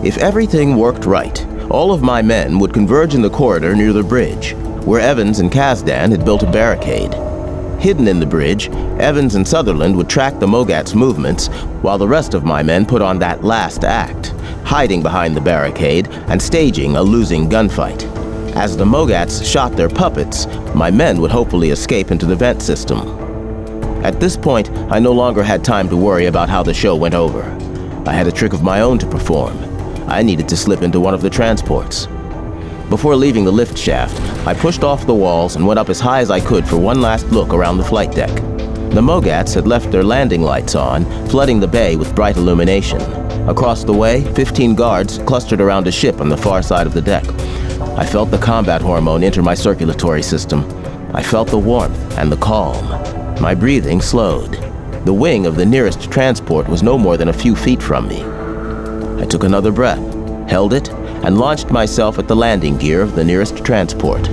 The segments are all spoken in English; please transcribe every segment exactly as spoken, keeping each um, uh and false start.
If everything worked right, all of my men would converge in the corridor near the bridge, where Evans and Kazdan had built a barricade. Hidden in the bridge, Evans and Sutherland would track the Mogats' movements, while the rest of my men put on that last act, hiding behind the barricade and staging a losing gunfight. As the Mogats shot their puppets, my men would hopefully escape into the vent system. At this point, I no longer had time to worry about how the show went over. I had a trick of my own to perform. I needed to slip into one of the transports. Before leaving the lift shaft, I pushed off the walls and went up as high as I could for one last look around the flight deck. The Mogats had left their landing lights on, flooding the bay with bright illumination. Across the way, fifteen guards clustered around a ship on the far side of the deck. I felt the combat hormone enter my circulatory system. I felt the warmth and the calm. My breathing slowed. The wing of the nearest transport was no more than a few feet from me. I took another breath, held it, and launched myself at the landing gear of the nearest transport.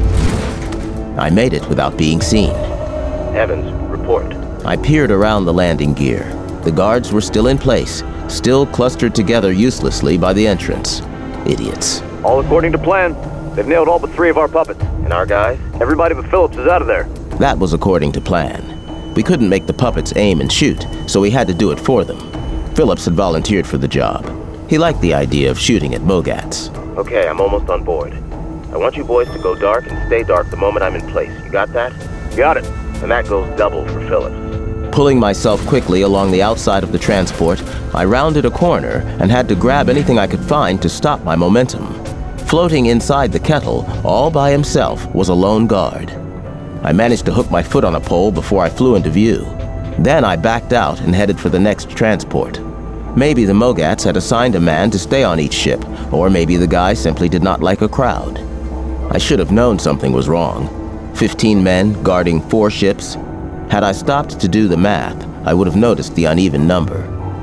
I made it without being seen. Evans, report. I peered around the landing gear. The guards were still in place, still clustered together uselessly by the entrance. Idiots. All according to plan. They've nailed all but three of our puppets. And our guys? Everybody but Phillips is out of there. That was according to plan. We couldn't make the puppets aim and shoot, so we had to do it for them. Phillips had volunteered for the job. He liked the idea of shooting at Mogats. Okay, I'm almost on board. I want you boys to go dark and stay dark the moment I'm in place. You got that? Got it. And that goes double for Phillips. Pulling myself quickly along the outside of the transport, I rounded a corner and had to grab anything I could find to stop my momentum. Floating inside the kettle, all by himself, was a lone guard. I managed to hook my foot on a pole before I flew into view. Then I backed out and headed for the next transport. Maybe the Mogats had assigned a man to stay on each ship, or maybe the guy simply did not like a crowd. I should have known something was wrong. Fifteen men guarding four ships. Had I stopped to do the math, I would have noticed the uneven number.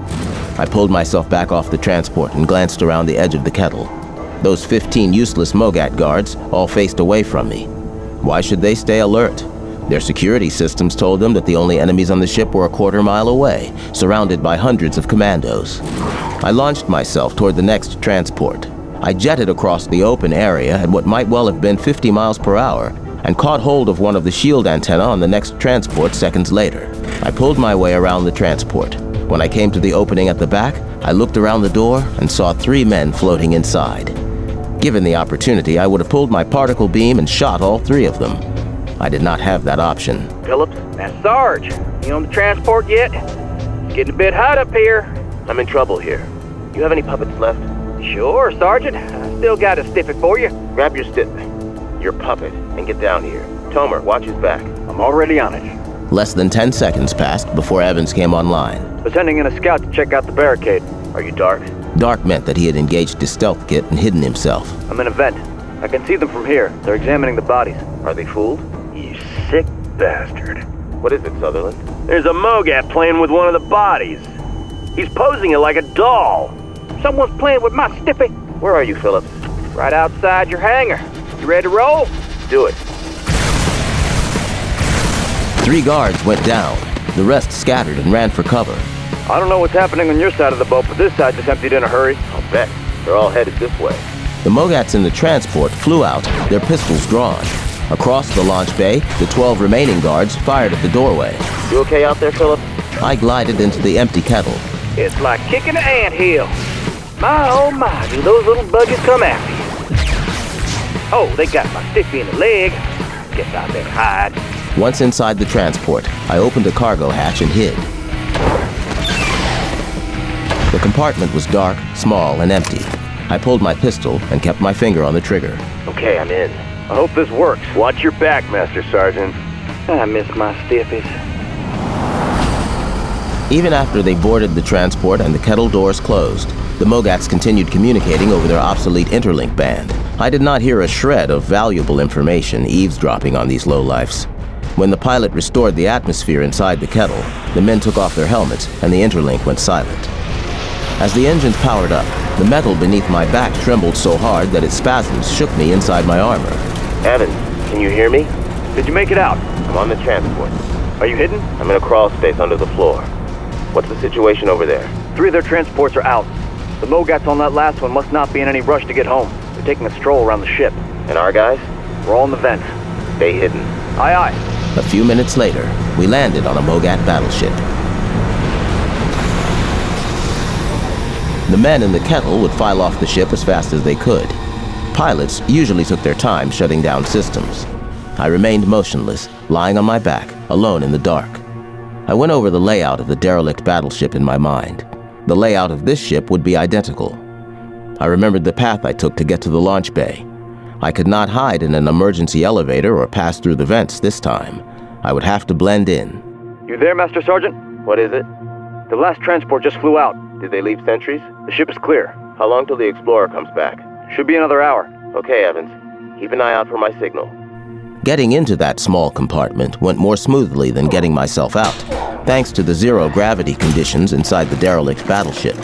I pulled myself back off the transport and glanced around the edge of the kettle. Those fifteen useless Mogat guards all faced away from me. Why should they stay alert? Their security systems told them that the only enemies on the ship were a quarter mile away, surrounded by hundreds of commandos. I launched myself toward the next transport. I jetted across the open area at what might well have been fifty miles per hour and caught hold of one of the shield antennae on the next transport seconds later. I pulled my way around the transport. When I came to the opening at the back, I looked around the door and saw three men floating inside. Given the opportunity, I would have pulled my particle beam and shot all three of them. I did not have that option. Phillips? That's Sarge. You on the transport yet? It's getting a bit hot up here. I'm in trouble here. You have any puppets left? Sure, Sergeant. I still got a stiffy for you. Grab your stiff, your puppet, and get down here. Tomer, watch his back. I'm already on it. Less than ten seconds passed before Evans came online. Was sending in a scout to check out the barricade. Are you dark? Dark meant that he had engaged his stealth kit and hidden himself. I'm in a vent. I can see them from here. They're examining the bodies. Are they fooled? You sick bastard. What is it, Sutherland? There's a Mogat playing with one of the bodies. He's posing it like a doll. Someone's playing with my stiffy. Where are you, Phillips? Right outside your hangar. You ready to roll? Do it. Three guards went down. The rest scattered and ran for cover. I don't know what's happening on your side of the boat, but this side just emptied in a hurry. I'll bet. They're all headed this way. The Mogats in the transport flew out, their pistols drawn. Across the launch bay, the twelve remaining guards fired at the doorway. You okay out there, Phillips? I glided into the empty kettle. It's like kicking an anthill. My oh my, do those little budgets come after you. Oh, they got my stiffy in the leg. Guess I better hide. Once inside the transport, I opened a cargo hatch and hid. The compartment was dark, small, and empty. I pulled my pistol and kept my finger on the trigger. Okay, I'm in. I hope this works. Watch your back, Master Sergeant. I miss my stiffies. Even after they boarded the transport and the kettle doors closed, the Mogats continued communicating over their obsolete interlink band. I did not hear a shred of valuable information eavesdropping on these lowlifes. When the pilot restored the atmosphere inside the kettle, the men took off their helmets and the interlink went silent. As the engines powered up, the metal beneath my back trembled so hard that its spasms shook me inside my armor. Evans, can you hear me? Did you make it out? I'm on the transport. Are you hidden? I'm in a crawl space under the floor. What's the situation over there? Three of their transports are out. The Mogats on that last one must not be in any rush to get home. They're taking a stroll around the ship. And our guys? We're all in the vents. Stay hidden. Aye, aye. A few minutes later, we landed on a Mogat battleship. The men in the kettle would file off the ship as fast as they could. Pilots usually took their time shutting down systems. I remained motionless, lying on my back, alone in the dark. I went over the layout of the derelict battleship in my mind. The layout of this ship would be identical. I remembered the path I took to get to the launch bay. I could not hide in an emergency elevator or pass through the vents this time. I would have to blend in. You there, Master Sergeant? What is it? The last transport just flew out. Did they leave sentries? The ship is clear. How long till the Explorer comes back? Should be another hour. Okay, Evans. Keep an eye out for my signal. Getting into that small compartment went more smoothly than getting myself out, thanks to the zero-gravity conditions inside the derelict battleship.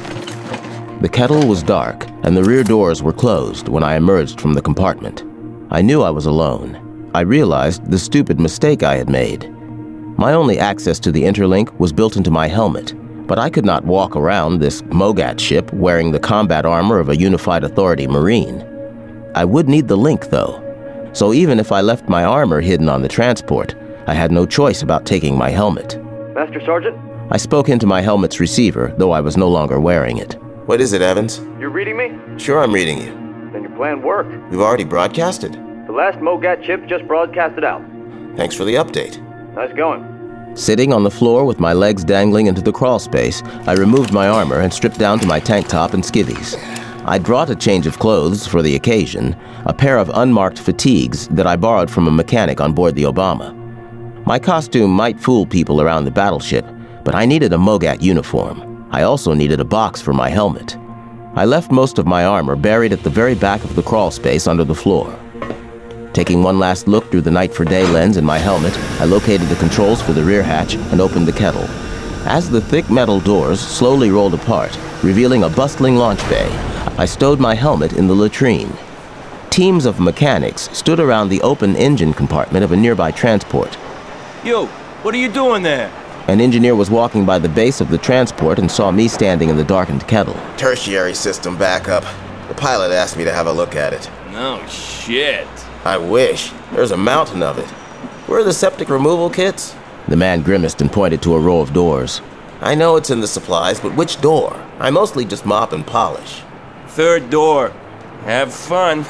The kettle was dark, and the rear doors were closed when I emerged from the compartment. I knew I was alone. I realized the stupid mistake I had made. My only access to the interlink was built into my helmet, but I could not walk around this Mogat ship wearing the combat armor of a Unified Authority Marine. I would need the link, though. So even if I left my armor hidden on the transport, I had no choice about taking my helmet. Master Sergeant? I spoke into my helmet's receiver, though I was no longer wearing it. What is it, Evans? You're reading me? Sure, I'm reading you. Then your plan worked. We've already broadcasted. The last Mogat ship just broadcasted out. Thanks for the update. Nice going. Sitting on the floor with my legs dangling into the crawl space, I removed my armor and stripped down to my tank top and skivvies. I'd brought a change of clothes for the occasion, a pair of unmarked fatigues that I borrowed from a mechanic on board the Obama. My costume might fool people around the battleship, but I needed a Mogat uniform. I also needed a box for my helmet. I left most of my armor buried at the very back of the crawl space under the floor. Taking one last look through the night-for-day lens in my helmet, I located the controls for the rear hatch and opened the kettle. As the thick metal doors slowly rolled apart, revealing a bustling launch bay, I stowed my helmet in the latrine. Teams of mechanics stood around the open engine compartment of a nearby transport. Yo, what are you doing there? An engineer was walking by the base of the transport and saw me standing in the darkened kettle. Tertiary system backup. The pilot asked me to have a look at it. No shit. I wish. There's a mountain of it. Where are the septic removal kits? The man grimaced and pointed to a row of doors. I know it's in the supplies, but which door? I mostly just mop and polish. Third door. Have fun.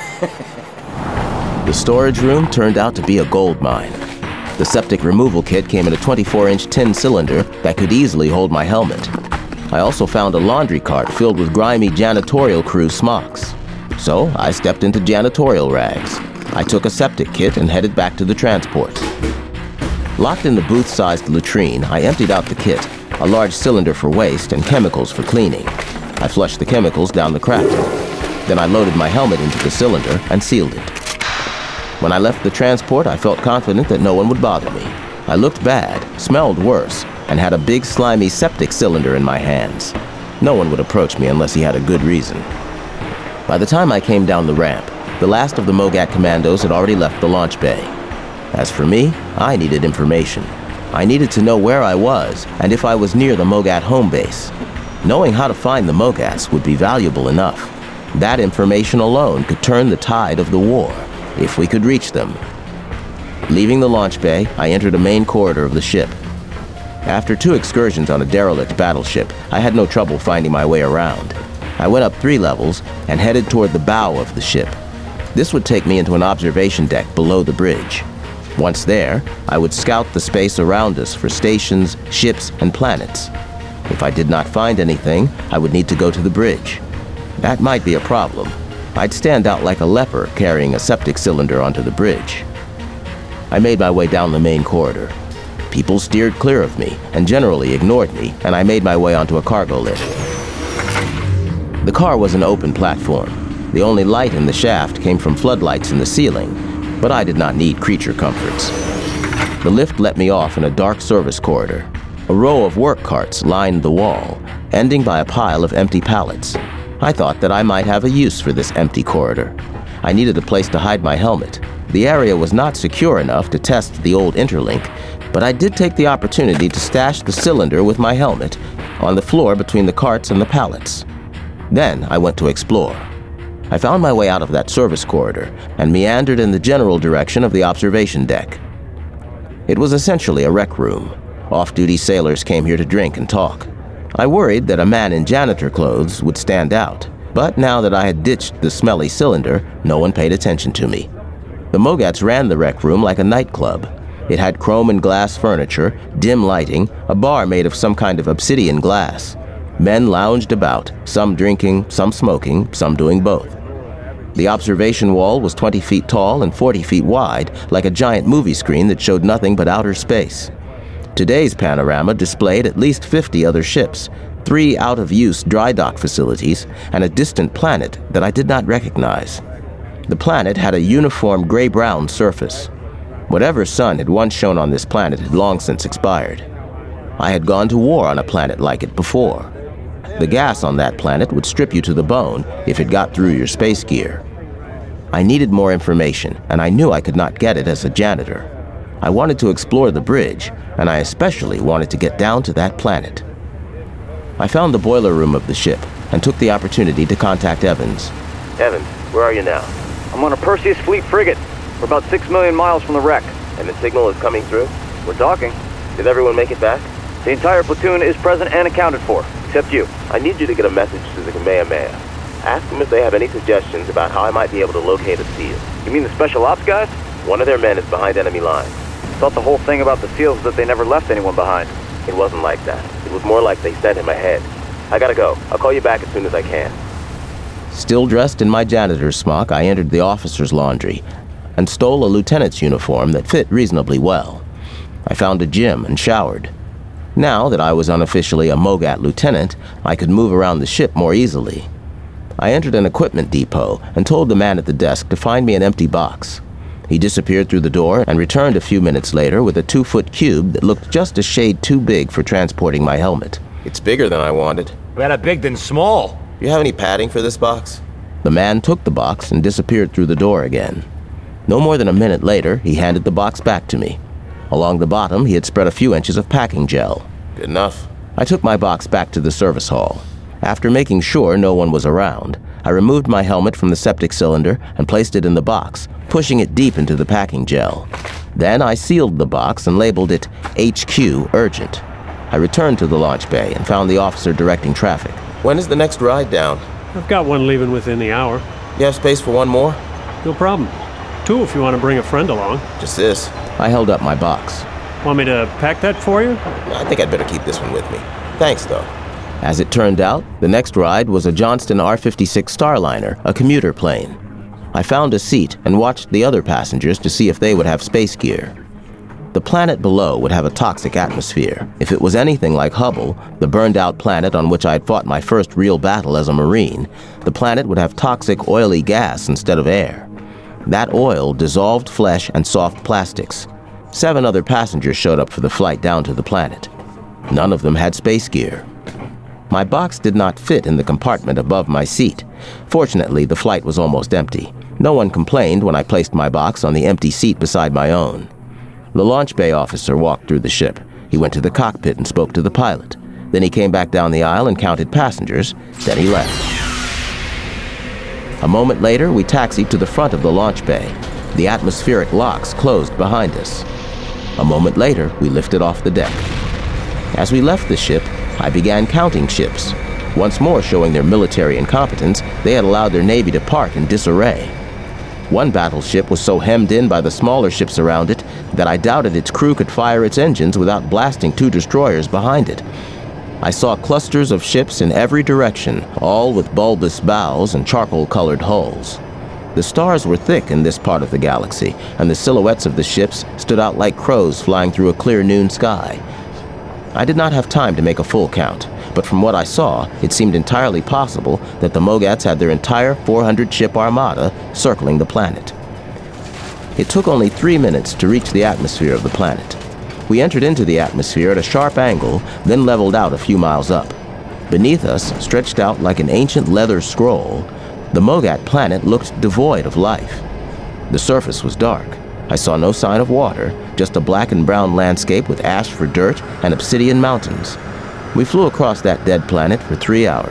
The storage room turned out to be a gold mine. The septic removal kit came in a twenty-four inch tin cylinder that could easily hold my helmet. I also found a laundry cart filled with grimy janitorial crew smocks. So I stepped into janitorial rags. I took a septic kit and headed back to the transport. Locked in the booth-sized latrine, I emptied out the kit, a large cylinder for waste and chemicals for cleaning. I flushed the chemicals down the crack. Then I loaded my helmet into the cylinder and sealed it. When I left the transport, I felt confident that no one would bother me. I looked bad, smelled worse, and had a big slimy septic cylinder in my hands. No one would approach me unless he had a good reason. By the time I came down the ramp, the last of the Mogat commandos had already left the launch bay. As for me, I needed information. I needed to know where I was and if I was near the Mogat home base. Knowing how to find the Mogats would be valuable enough. That information alone could turn the tide of the war, if we could reach them. Leaving the launch bay, I entered a main corridor of the ship. After two excursions on a derelict battleship, I had no trouble finding my way around. I went up three levels and headed toward the bow of the ship. This would take me into an observation deck below the bridge. Once there, I would scout the space around us for stations, ships, and planets. If I did not find anything, I would need to go to the bridge. That might be a problem. I'd stand out like a leper carrying a septic cylinder onto the bridge. I made my way down the main corridor. People steered clear of me and generally ignored me, and I made my way onto a cargo lift. The car was an open platform. The only light in the shaft came from floodlights in the ceiling, but I did not need creature comforts. The lift let me off in a dark service corridor. A row of work carts lined the wall, ending by a pile of empty pallets. I thought that I might have a use for this empty corridor. I needed a place to hide my helmet. The area was not secure enough to test the old interlink, but I did take the opportunity to stash the cylinder with my helmet on the floor between the carts and the pallets. Then I went to explore. I found my way out of that service corridor and meandered in the general direction of the observation deck. It was essentially a rec room. Off-duty sailors came here to drink and talk. I worried that a man in janitor clothes would stand out, but now that I had ditched the smelly cylinder, no one paid attention to me. The Mogats ran the rec room like a nightclub. It had chrome and glass furniture, dim lighting, a bar made of some kind of obsidian glass. Men lounged about, some drinking, some smoking, some doing both. The observation wall was twenty feet tall and forty feet wide, like a giant movie screen that showed nothing but outer space. Today's panorama displayed at least fifty other ships, three out-of-use dry dock facilities, and a distant planet that I did not recognize. The planet had a uniform gray-brown surface. Whatever sun had once shone on this planet had long since expired. I had gone to war on a planet like it before. The gas on that planet would strip you to the bone if it got through your space gear. I needed more information, and I knew I could not get it as a janitor. I wanted to explore the bridge, and I especially wanted to get down to that planet. I found the boiler room of the ship and took the opportunity to contact Evans. Evans, where are you now? I'm on a Perseus fleet frigate. We're about six million miles from the wreck. And the signal is coming through? We're talking. Did everyone make it back? The entire platoon is present and accounted for, except you. I need you to get a message to the Kamehameha. Ask them if they have any suggestions about how I might be able to locate a SEAL. You mean the special ops guys? One of their men is behind enemy lines. Thought the whole thing about the SEALs was that they never left anyone behind. It wasn't like that. It was more like they sent him ahead. I gotta go. I'll call you back as soon as I can. Still dressed in my janitor's smock, I entered the officer's laundry and stole a lieutenant's uniform that fit reasonably well. I found a gym and showered. Now that I was unofficially a Mogat lieutenant, I could move around the ship more easily. I entered an equipment depot and told the man at the desk to find me an empty box. He disappeared through the door and returned a few minutes later with a two-foot cube that looked just a shade too big for transporting my helmet. It's bigger than I wanted. Better big than small. Do you have any padding for this box? The man took the box and disappeared through the door again. No more than a minute later, he handed the box back to me. Along the bottom, he had spread a few inches of packing gel. Good enough. I took my box back to the service hall. After making sure no one was around, I removed my helmet from the septic cylinder and placed it in the box, pushing it deep into the packing gel. Then I sealed the box and labeled it H Q Urgent. I returned to the launch bay and found the officer directing traffic. When is the next ride down? I've got one leaving within the hour. You have space for one more? No problem. Two if you want to bring a friend along. Just this. I held up my box. Want me to pack that for you? I think I'd better keep this one with me. Thanks, though. As it turned out, the next ride was a Johnston R fifty-six Starliner, a commuter plane. I found a seat and watched the other passengers to see if they would have space gear. The planet below would have a toxic atmosphere. If it was anything like Hubble, the burned-out planet on which I had fought my first real battle as a Marine, the planet would have toxic oily gas instead of air. That oil dissolved flesh and soft plastics. Seven other passengers showed up for the flight down to the planet. None of them had space gear. My box did not fit in the compartment above my seat. Fortunately, the flight was almost empty. No one complained when I placed my box on the empty seat beside my own. The launch bay officer walked through the ship. He went to the cockpit and spoke to the pilot. Then he came back down the aisle and counted passengers. Then he left. A moment later, we taxied to the front of the launch bay. The atmospheric locks closed behind us. A moment later, we lifted off the deck. As we left the ship, I began counting ships. Once more showing their military incompetence, they had allowed their navy to park in disarray. One battleship was so hemmed in by the smaller ships around it that I doubted its crew could fire its engines without blasting two destroyers behind it. I saw clusters of ships in every direction, all with bulbous bows and charcoal-colored hulls. The stars were thick in this part of the galaxy, and the silhouettes of the ships stood out like crows flying through a clear noon sky. I did not have time to make a full count, but from what I saw, it seemed entirely possible that the Mogats had their entire four hundred ship armada circling the planet. It took only three minutes to reach the atmosphere of the planet. We entered into the atmosphere at a sharp angle, then leveled out a few miles up. Beneath us, stretched out like an ancient leather scroll, the Mogat planet looked devoid of life. The surface was dark. I saw no sign of water, just a black and brown landscape with ash for dirt and obsidian mountains. We flew across that dead planet for three hours.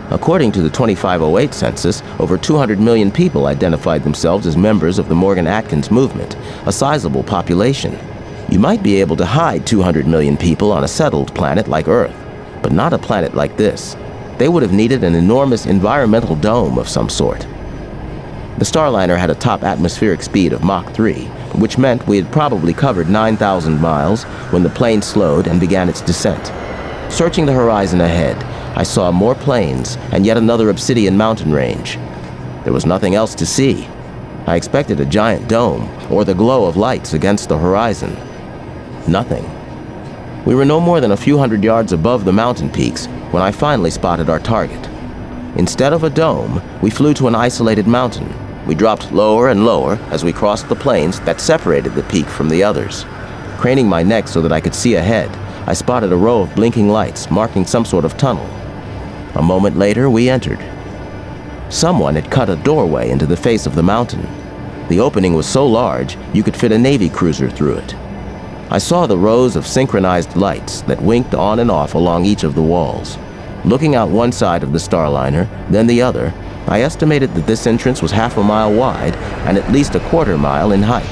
According to the twenty-five oh eight census, over two hundred million people identified themselves as members of the Morgan Atkins movement, a sizable population. You might be able to hide two hundred million people on a settled planet like Earth, but not a planet like this. They would have needed an enormous environmental dome of some sort. The Starliner had a top atmospheric speed of Mach three, which meant we had probably covered nine thousand miles when the plane slowed and began its descent. Searching the horizon ahead, I saw more planes and yet another obsidian mountain range. There was nothing else to see. I expected a giant dome or the glow of lights against the horizon. Nothing. We were no more than a few hundred yards above the mountain peaks when I finally spotted our target. Instead of a dome, we flew to an isolated mountain. We dropped lower and lower as we crossed the plains that separated the peak from the others. Craning my neck so that I could see ahead, I spotted a row of blinking lights marking some sort of tunnel. A moment later, we entered. Someone had cut a doorway into the face of the mountain. The opening was so large, you could fit a Navy cruiser through it. I saw the rows of synchronized lights that winked on and off along each of the walls. Looking out one side of the Starliner, then the other, I estimated that this entrance was half a mile wide and at least a quarter mile in height.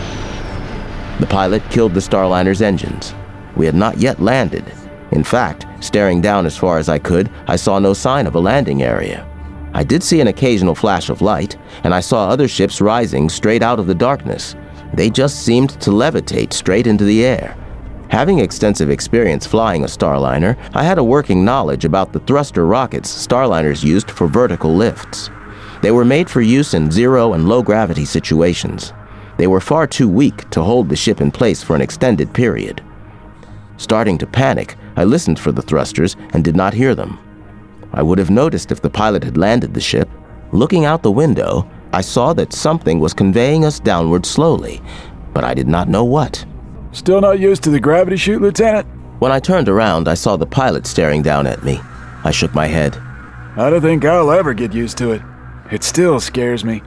The pilot killed the Starliner's engines. We had not yet landed. In fact, staring down as far as I could, I saw no sign of a landing area. I did see an occasional flash of light, and I saw other ships rising straight out of the darkness. They just seemed to levitate straight into the air. Having extensive experience flying a Starliner, I had a working knowledge about the thruster rockets Starliners used for vertical lifts. They were made for use in zero and low gravity situations. They were far too weak to hold the ship in place for an extended period. Starting to panic, I listened for the thrusters and did not hear them. I would have noticed if the pilot had landed the ship. Looking out the window, I saw that something was conveying us downward slowly, but I did not know what. Still not used to the gravity chute, Lieutenant? When I turned around, I saw the pilot staring down at me. I shook my head. I don't think I'll ever get used to it. It still scares me.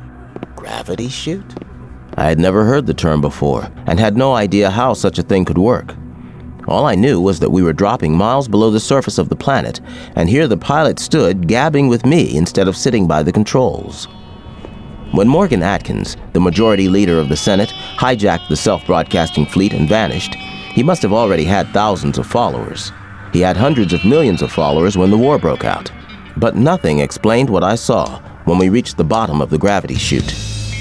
Gravity chute? I had never heard the term before and had no idea how such a thing could work. All I knew was that we were dropping miles below the surface of the planet, and here the pilot stood gabbing with me instead of sitting by the controls. When Morgan Atkins, the majority leader of the Senate, hijacked the self-broadcasting fleet and vanished, he must have already had thousands of followers. He had hundreds of millions of followers when the war broke out. But nothing explained what I saw when we reached the bottom of the gravity chute.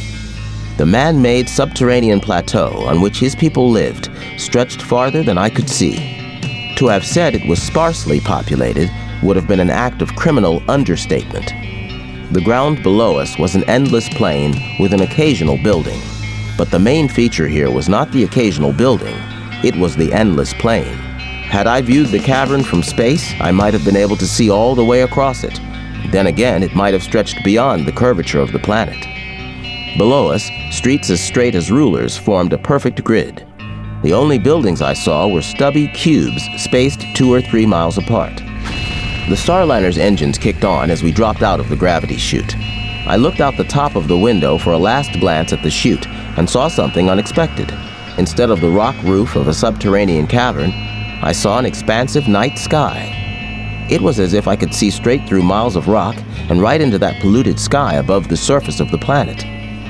The man-made subterranean plateau on which his people lived stretched farther than I could see. To have said it was sparsely populated would have been an act of criminal understatement. The ground below us was an endless plain with an occasional building. But the main feature here was not the occasional building, it was the endless plain. Had I viewed the cavern from space, I might have been able to see all the way across it. Then again, it might have stretched beyond the curvature of the planet. Below us, streets as straight as rulers formed a perfect grid. The only buildings I saw were stubby cubes spaced two or three miles apart. The Starliner's engines kicked on as we dropped out of the gravity chute. I looked out the top of the window for a last glance at the chute and saw something unexpected. Instead of the rock roof of a subterranean cavern, I saw an expansive night sky. It was as if I could see straight through miles of rock and right into that polluted sky above the surface of the planet.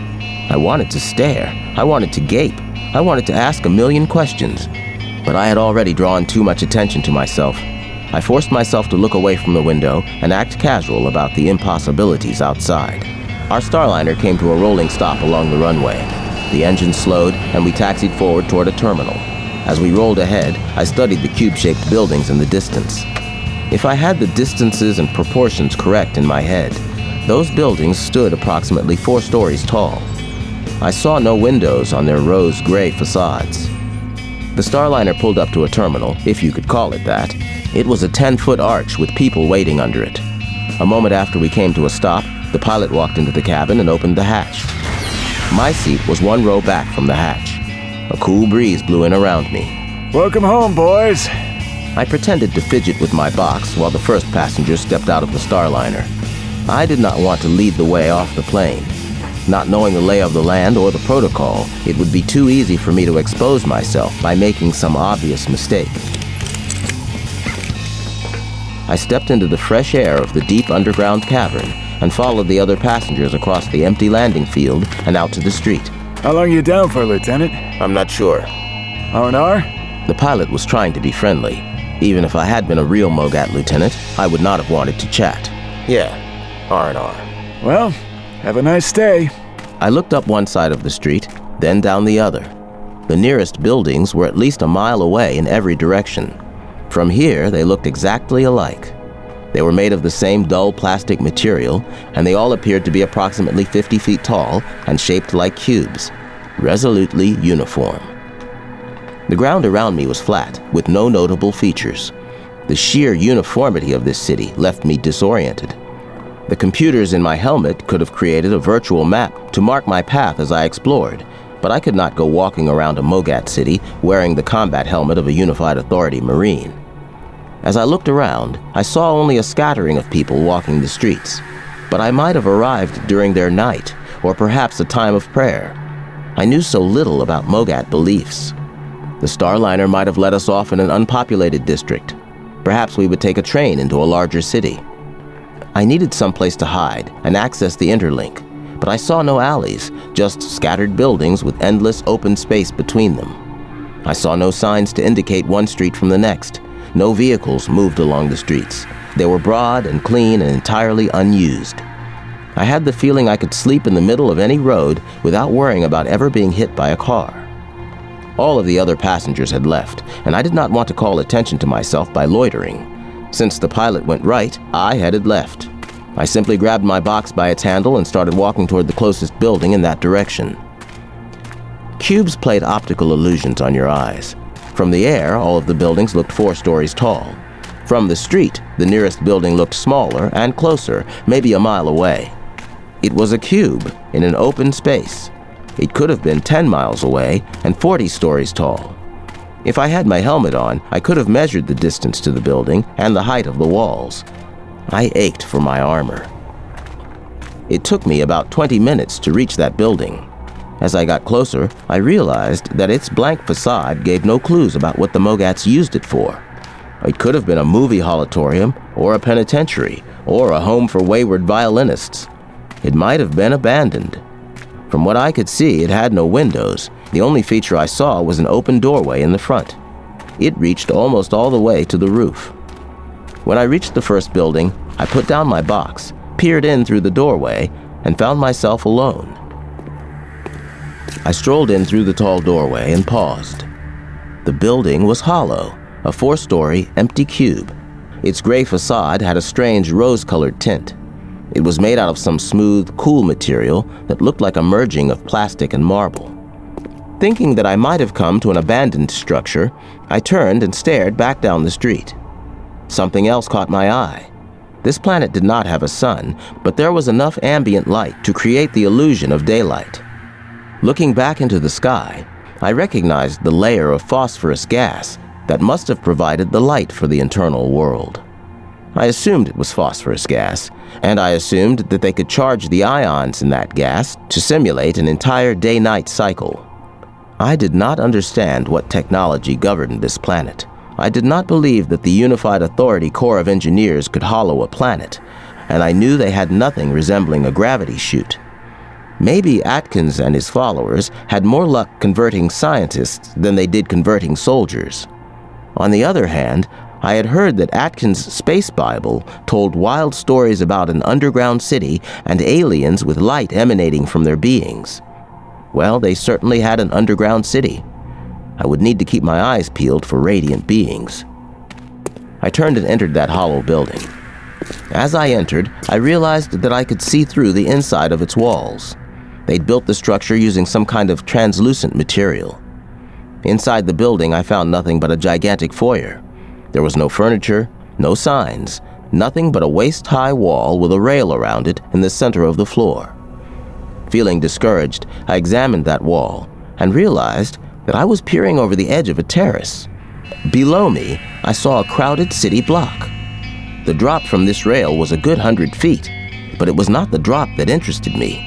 I wanted to stare. I wanted to gape. I wanted to ask a million questions. But I had already drawn too much attention to myself. I forced myself to look away from the window and act casual about the impossibilities outside. Our Starliner came to a rolling stop along the runway. The engine slowed, and we taxied forward toward a terminal. As we rolled ahead, I studied the cube-shaped buildings in the distance. If I had the distances and proportions correct in my head, those buildings stood approximately four stories tall. I saw no windows on their rose-gray facades. The Starliner pulled up to a terminal, if you could call it that. It was a ten-foot arch with people waiting under it. A moment after we came to a stop, the pilot walked into the cabin and opened the hatch. My seat was one row back from the hatch. A cool breeze blew in around me. Welcome home, boys. I pretended to fidget with my box while the first passenger stepped out of the Starliner. I did not want to lead the way off the plane. Not knowing the lay of the land or the protocol, it would be too easy for me to expose myself by making some obvious mistake. I stepped into the fresh air of the deep underground cavern and followed the other passengers across the empty landing field and out to the street. How long you down for, Lieutenant? I'm not sure. R and R? The pilot was trying to be friendly. Even if I had been a real Mogat lieutenant, I would not have wanted to chat. Yeah, R and R. Well, have a nice stay. I looked up one side of the street, then down the other. The nearest buildings were at least a mile away in every direction. From here, they looked exactly alike. They were made of the same dull plastic material, and they all appeared to be approximately fifty feet tall and shaped like cubes, resolutely uniform. The ground around me was flat, with no notable features. The sheer uniformity of this city left me disoriented. The computers in my helmet could have created a virtual map to mark my path as I explored, but I could not go walking around a Mogat city wearing the combat helmet of a Unified Authority Marine. As I looked around, I saw only a scattering of people walking the streets, but I might have arrived during their night, or perhaps a time of prayer. I knew so little about Mogat beliefs. The Starliner might have let us off in an unpopulated district. Perhaps we would take a train into a larger city. I needed someplace to hide and access the interlink, but I saw no alleys, just scattered buildings with endless open space between them. I saw no signs to indicate one street from the next. No vehicles moved along the streets. They were broad and clean and entirely unused. I had the feeling I could sleep in the middle of any road without worrying about ever being hit by a car. All of the other passengers had left, and I did not want to call attention to myself by loitering. Since the pilot went right, I headed left. I simply grabbed my box by its handle and started walking toward the closest building in that direction. Cubes played optical illusions on your eyes. From the air, all of the buildings looked four stories tall. From the street, the nearest building looked smaller and closer, maybe a mile away. It was a cube in an open space. It could have been ten miles away and forty stories tall. If I had my helmet on, I could have measured the distance to the building and the height of the walls. I ached for my armor. It took me about twenty minutes to reach that building. As I got closer, I realized that its blank facade gave no clues about what the Mogats used it for. It could have been a movie holotorium, or a penitentiary, or a home for wayward violinists. It might have been abandoned. From what I could see, it had no windows. The only feature I saw was an open doorway in the front. It reached almost all the way to the roof. When I reached the first building, I put down my box, peered in through the doorway, and found myself alone. I strolled in through the tall doorway and paused. The building was hollow, a four-story, empty cube. Its gray facade had a strange rose-colored tint. It was made out of some smooth, cool material that looked like a merging of plastic and marble. Thinking that I might have come to an abandoned structure, I turned and stared back down the street. Something else caught my eye. This planet did not have a sun, but there was enough ambient light to create the illusion of daylight. Looking back into the sky, I recognized the layer of phosphorus gas that must have provided the light for the internal world. I assumed it was phosphorus gas, and I assumed that they could charge the ions in that gas to simulate an entire day-night cycle. I did not understand what technology governed this planet. I did not believe that the Unified Authority Corps of Engineers could hollow a planet, and I knew they had nothing resembling a gravity chute. Maybe Atkins and his followers had more luck converting scientists than they did converting soldiers. On the other hand, I had heard that Atkins' Space Bible told wild stories about an underground city and aliens with light emanating from their beings. Well, they certainly had an underground city. I would need to keep my eyes peeled for radiant beings. I turned and entered that hollow building. As I entered, I realized that I could see through the inside of its walls. They'd built the structure using some kind of translucent material. Inside the building, I found nothing but a gigantic foyer. There was no furniture, no signs, nothing but a waist-high wall with a rail around it in the center of the floor. Feeling discouraged, I examined that wall and realized that I was peering over the edge of a terrace. Below me, I saw a crowded city block. The drop from this rail was a good hundred feet, but it was not the drop that interested me.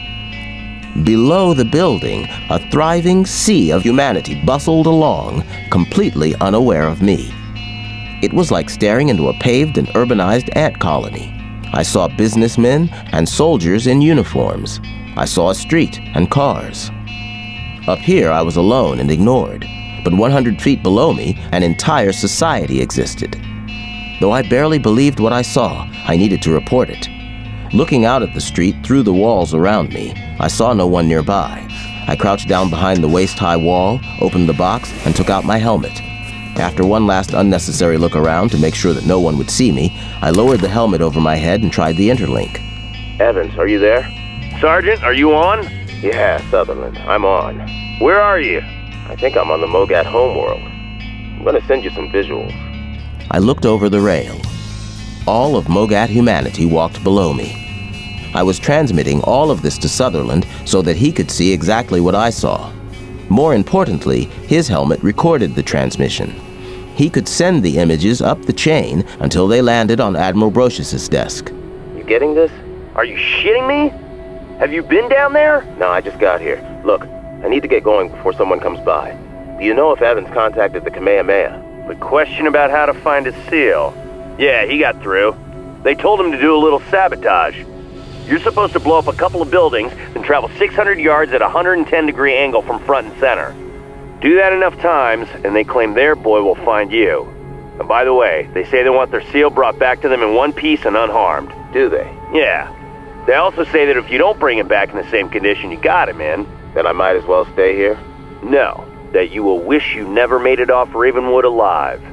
Below the building, a thriving sea of humanity bustled along, completely unaware of me. It was like staring into a paved and urbanized ant colony. I saw businessmen and soldiers in uniforms. I saw a street and cars. Up here, I was alone and ignored, but one hundred feet below me, an entire society existed. Though I barely believed what I saw, I needed to report it. Looking out at the street through the walls around me, I saw no one nearby. I crouched down behind the waist-high wall, opened the box, and took out my helmet. After one last unnecessary look around to make sure that no one would see me, I lowered the helmet over my head and tried the interlink. Evans, are you there? Sergeant, are you on? Yeah, Sutherland, I'm on. Where are you? I think I'm on the Mogat homeworld. I'm gonna send you some visuals. I looked over the rail. All of Mogat humanity walked below me. I was transmitting all of this to Sutherland so that he could see exactly what I saw. More importantly, his helmet recorded the transmission. He could send the images up the chain until they landed on Admiral Brocious' desk. You getting this? Are you shitting me? Have you been down there? No, I just got here. Look, I need to get going before someone comes by. Do you know if Evans contacted the Kamehameha? The question about how to find a seal. Yeah, he got through. They told him to do a little sabotage. You're supposed to blow up a couple of buildings, then travel six hundred yards at a one hundred ten degree angle from front and center. Do that enough times, and they claim their boy will find you. And by the way, they say they want their seal brought back to them in one piece and unharmed. Do they? Yeah. They also say that if you don't bring him back in the same condition you got him in, then I might as well stay here? No, that you will wish you never made it off Ravenwood alive.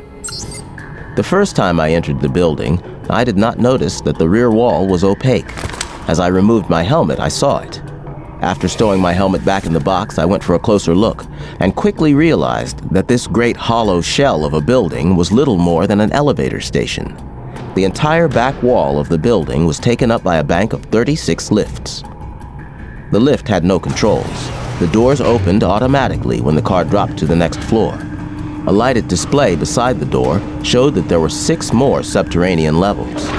The first time I entered the building, I did not notice that the rear wall was opaque. As I removed my helmet, I saw it. After stowing my helmet back in the box, I went for a closer look and quickly realized that this great hollow shell of a building was little more than an elevator station. The entire back wall of the building was taken up by a bank of thirty-six lifts. The lift had no controls. The doors opened automatically when the car dropped to the next floor. A lighted display beside the door showed that there were six more subterranean levels.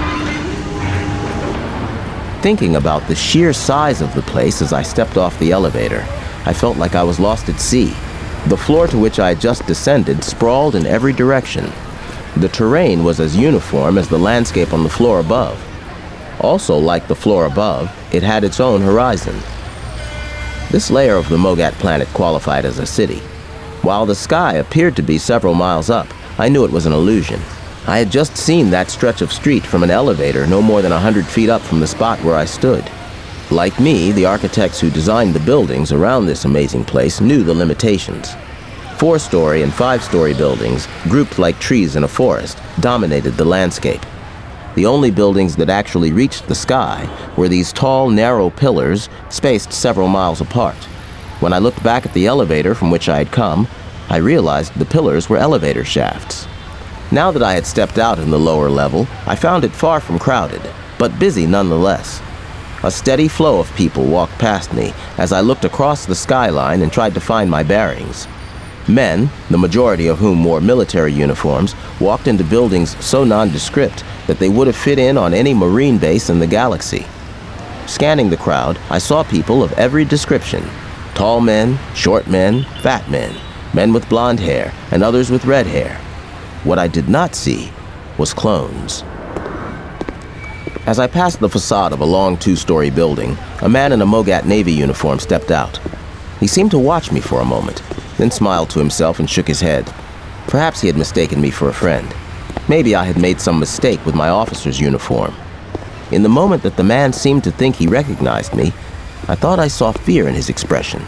Thinking about the sheer size of the place as I stepped off the elevator, I felt like I was lost at sea. The floor to which I had just descended sprawled in every direction. The terrain was as uniform as the landscape on the floor above. Also, like the floor above, it had its own horizon. This layer of the Mogat planet qualified as a city. While the sky appeared to be several miles up, I knew it was an illusion. I had just seen that stretch of street from an elevator no more than a hundred feet up from the spot where I stood. Like me, the architects who designed the buildings around this amazing place knew the limitations. Four-story and five-story buildings, grouped like trees in a forest, dominated the landscape. The only buildings that actually reached the sky were these tall, narrow pillars spaced several miles apart. When I looked back at the elevator from which I had come, I realized the pillars were elevator shafts. Now that I had stepped out in the lower level, I found it far from crowded, but busy nonetheless. A steady flow of people walked past me as I looked across the skyline and tried to find my bearings. Men, the majority of whom wore military uniforms, walked into buildings so nondescript that they would have fit in on any marine base in the galaxy. Scanning the crowd, I saw people of every description. Tall men, short men, fat men, men with blonde hair, and others with red hair. What I did not see was clones. As I passed the facade of a long two-story building, a man in a Mogat Navy uniform stepped out. He seemed to watch me for a moment, then smiled to himself and shook his head. Perhaps he had mistaken me for a friend. Maybe I had made some mistake with my officer's uniform. In the moment that the man seemed to think he recognized me, I thought I saw fear in his expression.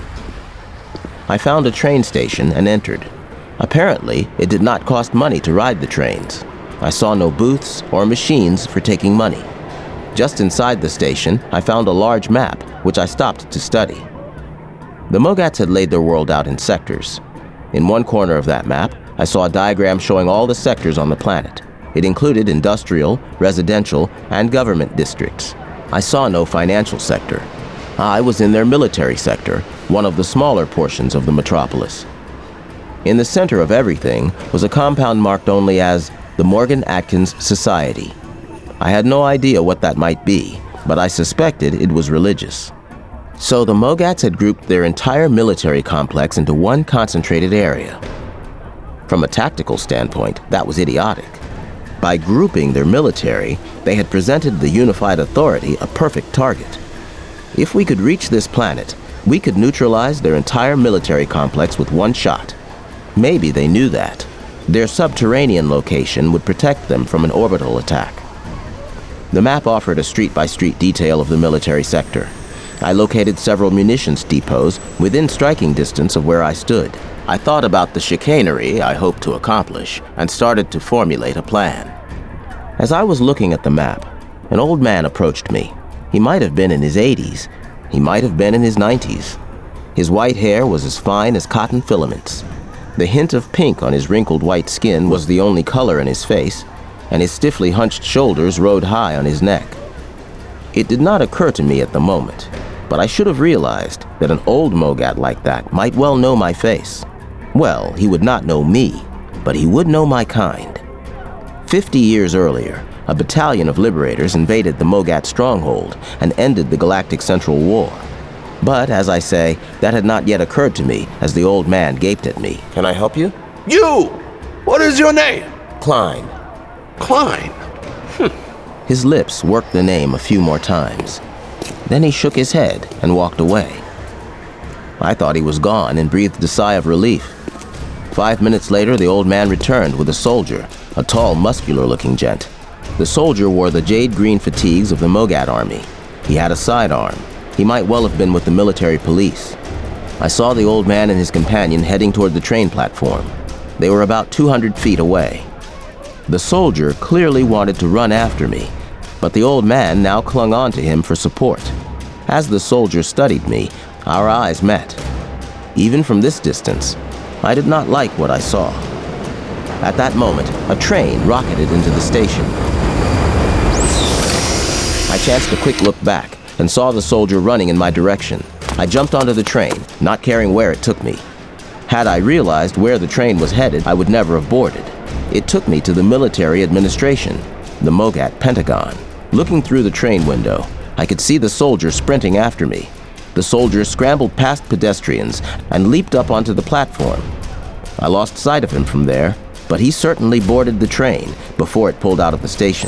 I found a train station and entered. Apparently, it did not cost money to ride the trains. I saw no booths or machines for taking money. Just inside the station, I found a large map, which I stopped to study. The Mogats had laid their world out in sectors. In one corner of that map, I saw a diagram showing all the sectors on the planet. It included industrial, residential, and government districts. I saw no financial sector. I was in their military sector, one of the smaller portions of the metropolis. In the center of everything was a compound marked only as the Morgan Atkins Society. I had no idea what that might be, but I suspected it was religious. So the Mogats had grouped their entire military complex into one concentrated area. From a tactical standpoint, that was idiotic. By grouping their military, they had presented the unified authority a perfect target. If we could reach this planet, we could neutralize their entire military complex with one shot. Maybe they knew that. Their subterranean location would protect them from an orbital attack. The map offered a street-by-street detail of the military sector. I located several munitions depots within striking distance of where I stood. I thought about the chicanery I hoped to accomplish and started to formulate a plan. As I was looking at the map, an old man approached me. He might have been in his eighties. He might have been in his nineties. His white hair was as fine as cotton filaments. The hint of pink on his wrinkled white skin was the only color in his face, and his stiffly hunched shoulders rode high on his neck. It did not occur to me at the moment, but I should have realized that an old Mogat like that might well know my face. Well, he would not know me, but he would know my kind. Fifty years earlier, a battalion of liberators invaded the Mogat stronghold and ended the Galactic Central War. But, as I say, that had not yet occurred to me as the old man gaped at me. Can I help you? You! What is your name? Klein. Klein. His lips worked the name a few more times. Then he shook his head and walked away. I thought he was gone and breathed a sigh of relief. Five minutes later, the old man returned with a soldier, a tall, muscular-looking gent. The soldier wore the jade-green fatigues of the Mogat army. He had a sidearm. He might well have been with the military police. I saw the old man and his companion heading toward the train platform. They were about two hundred feet away. The soldier clearly wanted to run after me, but the old man now clung on to him for support. As the soldier studied me, our eyes met. Even from this distance, I did not like what I saw. At that moment, a train rocketed into the station. I chanced a quick look back and saw the soldier running in my direction. I jumped onto the train, not caring where it took me. Had I realized where the train was headed, I would never have boarded. It took me to the military administration, the Mogat Pentagon. Looking through the train window, I could see the soldier sprinting after me. The soldier scrambled past pedestrians and leaped up onto the platform. I lost sight of him from there, but he certainly boarded the train before it pulled out of the station.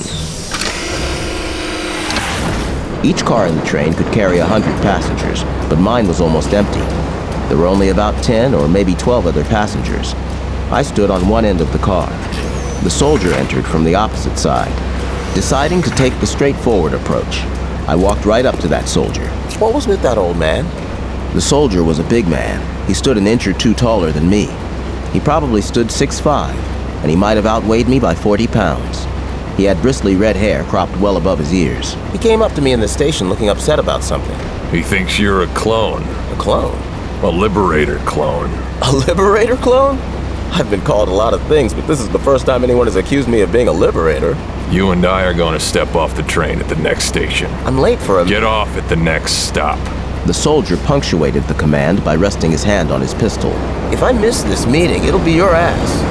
Each car in the train could carry a hundred passengers, but mine was almost empty. There were only about ten or maybe twelve other passengers. I stood on one end of the car. The soldier entered from the opposite side. Deciding to take the straightforward approach, I walked right up to that soldier. What was with that old man? The soldier was a big man. He stood an inch or two taller than me. He probably stood six foot five, and he might have outweighed me by forty pounds. He had bristly red hair cropped well above his ears. He came up to me in the station looking upset about something. He thinks you're a clone. A clone? A Liberator clone. A Liberator clone? I've been called a lot of things, but this is the first time anyone has accused me of being a Liberator. You and I are going to step off the train at the next station. I'm late for a... Get off at the next stop. The soldier punctuated the command by resting his hand on his pistol. If I miss this meeting, it'll be your ass.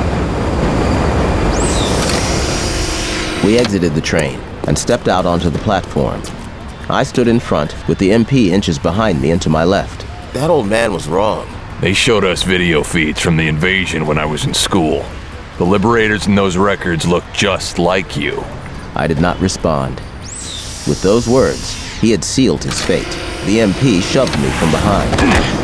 We exited the train and stepped out onto the platform. I stood in front with the M P inches behind me and to my left. That old man was wrong. They showed us video feeds from the invasion when I was in school. The Liberators in those records look just like you. I did not respond. With those words, he had sealed his fate. The M P shoved me from behind.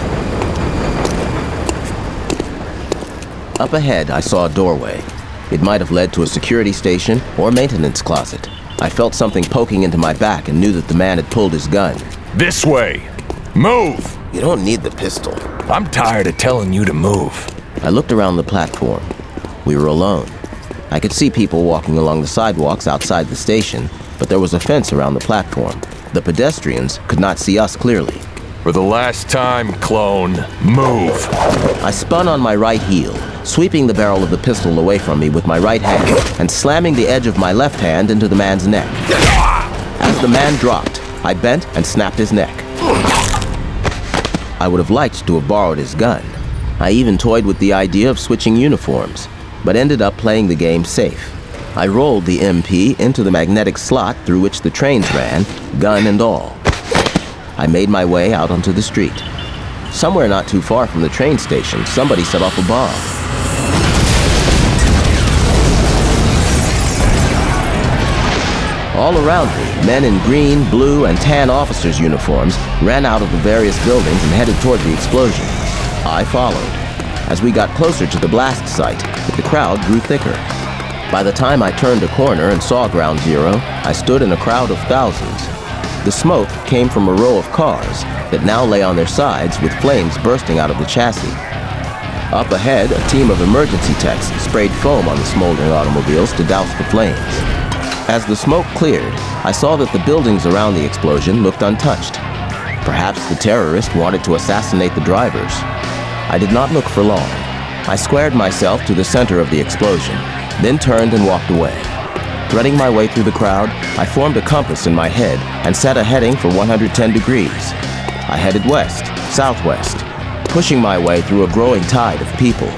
Up ahead, I saw a doorway. It might have led to a security station or maintenance closet. I felt something poking into my back and knew that the man had pulled his gun. This way! Move! You don't need the pistol. I'm tired of telling you to move. I looked around the platform. We were alone. I could see people walking along the sidewalks outside the station, but there was a fence around the platform. The pedestrians could not see us clearly. For the last time, clone, move. I spun on my right heel, sweeping the barrel of the pistol away from me with my right hand and slamming the edge of my left hand into the man's neck. As the man dropped, I bent and snapped his neck. I would have liked to have borrowed his gun. I even toyed with the idea of switching uniforms, but ended up playing the game safe. I rolled the M P into the magnetic slot through which the trains ran, gun and all. I made my way out onto the street. Somewhere not too far from the train station, somebody set off a bomb. All around me, men in green, blue, and tan officers' uniforms ran out of the various buildings and headed toward the explosion. I followed. As we got closer to the blast site, the crowd grew thicker. By the time I turned a corner and saw Ground Zero, I stood in a crowd of thousands. The smoke came from a row of cars that now lay on their sides with flames bursting out of the chassis. Up ahead, a team of emergency techs sprayed foam on the smoldering automobiles to douse the flames. As the smoke cleared, I saw that the buildings around the explosion looked untouched. Perhaps the terrorist wanted to assassinate the drivers. I did not look for long. I squared myself to the center of the explosion, then turned and walked away. Threading my way through the crowd, I formed a compass in my head and set a heading for one hundred ten degrees. I headed west, southwest, pushing my way through a growing tide of people.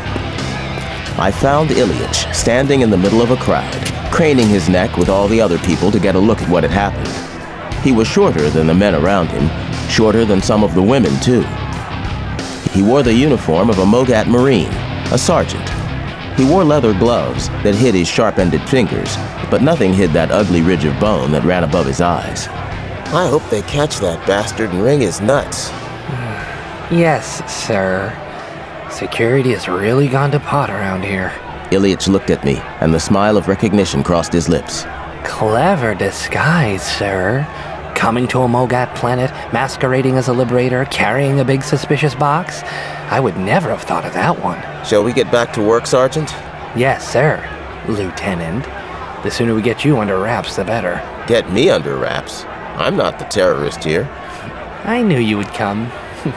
I found Ilyich standing in the middle of a crowd, craning his neck with all the other people to get a look at what had happened. He was shorter than the men around him, shorter than some of the women, too. He wore the uniform of a Mogat Marine, a sergeant. He wore leather gloves that hid his sharp-ended fingers, but nothing hid that ugly ridge of bone that ran above his eyes. I hope they catch that bastard and wring his nuts. Yes, sir. Security has really gone to pot around here. Ilyich looked at me, and the smile of recognition crossed his lips. Clever disguise, sir. Coming to a Mogat planet, masquerading as a liberator, carrying a big suspicious box? I would never have thought of that one. Shall we get back to work, Sergeant? Yes, sir, Lieutenant. The sooner we get you under wraps, the better. Get me under wraps? I'm not the terrorist here. I knew you would come.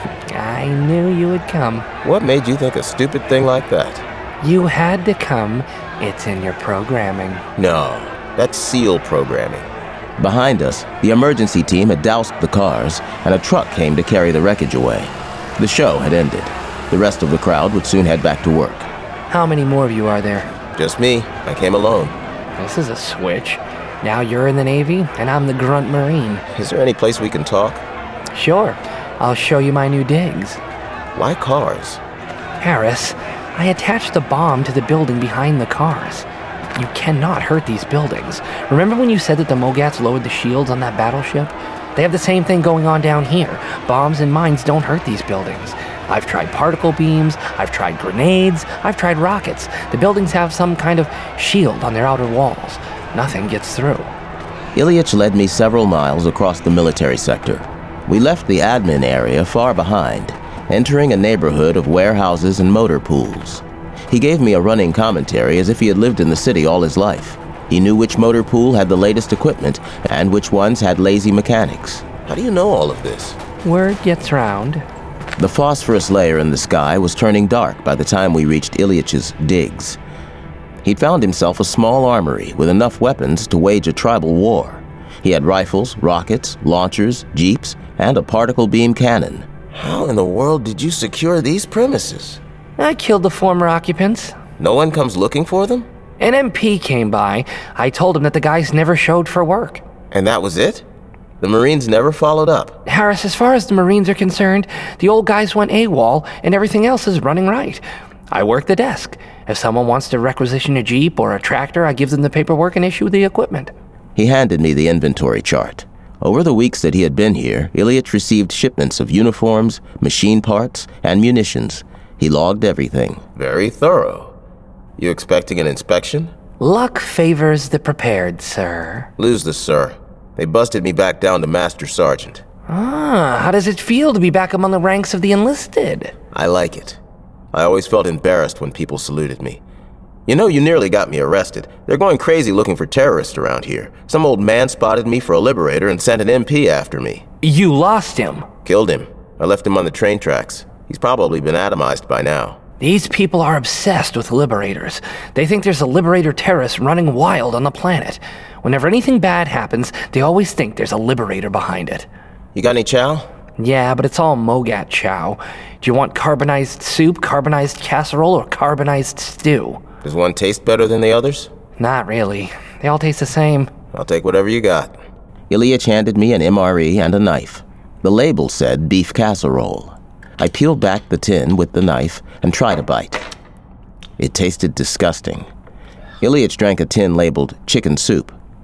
I knew you would come. What made you think a stupid thing like that? You had to come. It's in your programming. No, that's SEAL programming. Behind us, the emergency team had doused the cars, and a truck came to carry the wreckage away. The show had ended. The rest of the crowd would soon head back to work. How many more of you are there? Just me. I came alone. This is a switch. Now you're in the Navy, and I'm the Grunt Marine. Is there any place we can talk? Sure. I'll show you my new digs. Why cars? Harris, I attached the bomb to the building behind the cars. You cannot hurt these buildings. Remember when you said that the Mogats lowered the shields on that battleship? They have the same thing going on down here. Bombs and mines don't hurt these buildings. I've tried particle beams, I've tried grenades, I've tried rockets. The buildings have some kind of shield on their outer walls. Nothing gets through. Ilyich led me several miles across the military sector. We left the admin area far behind, entering a neighborhood of warehouses and motor pools. He gave me a running commentary as if he had lived in the city all his life. He knew which motor pool had the latest equipment and which ones had lazy mechanics. How do you know all of this? Word gets round. The phosphorus layer in the sky was turning dark by the time we reached Ilyich's digs. He'd found himself a small armory with enough weapons to wage a tribal war. He had rifles, rockets, launchers, jeeps, and a particle beam cannon. How in the world did you secure these premises? I killed the former occupants. No one comes looking for them? An M P came by. I told him that the guys never showed for work. And that was it? The Marines never followed up? Harris, as far as the Marines are concerned, the old guys went AWOL and everything else is running right. I work the desk. If someone wants to requisition a Jeep or a tractor, I give them the paperwork and issue the equipment. He handed me the inventory chart. Over the weeks that he had been here, Ilyich received shipments of uniforms, machine parts, and munitions. He logged everything. Very thorough. You expecting an inspection? Luck favors the prepared, sir. Lose the sir. They busted me back down to Master Sergeant. Ah, how does it feel to be back among the ranks of the enlisted? I like it. I always felt embarrassed when people saluted me. You know, you nearly got me arrested. They're going crazy looking for terrorists around here. Some old man spotted me for a liberator and sent an M P after me. You lost him. Killed him. I left him on the train tracks. He's probably been atomized by now. These people are obsessed with liberators. They think there's a liberator terrorist running wild on the planet. Whenever anything bad happens, they always think there's a liberator behind it. You got any chow? Yeah, but it's all Mogat chow. Do you want carbonized soup, carbonized casserole, or carbonized stew? Does one taste better than the others? Not really. They all taste the same. I'll take whatever you got. Ilyich handed me an M R E and a knife. The label said beef casserole. I peeled back the tin with the knife and tried a bite. It tasted disgusting. Ilyich drank a tin labeled chicken soup.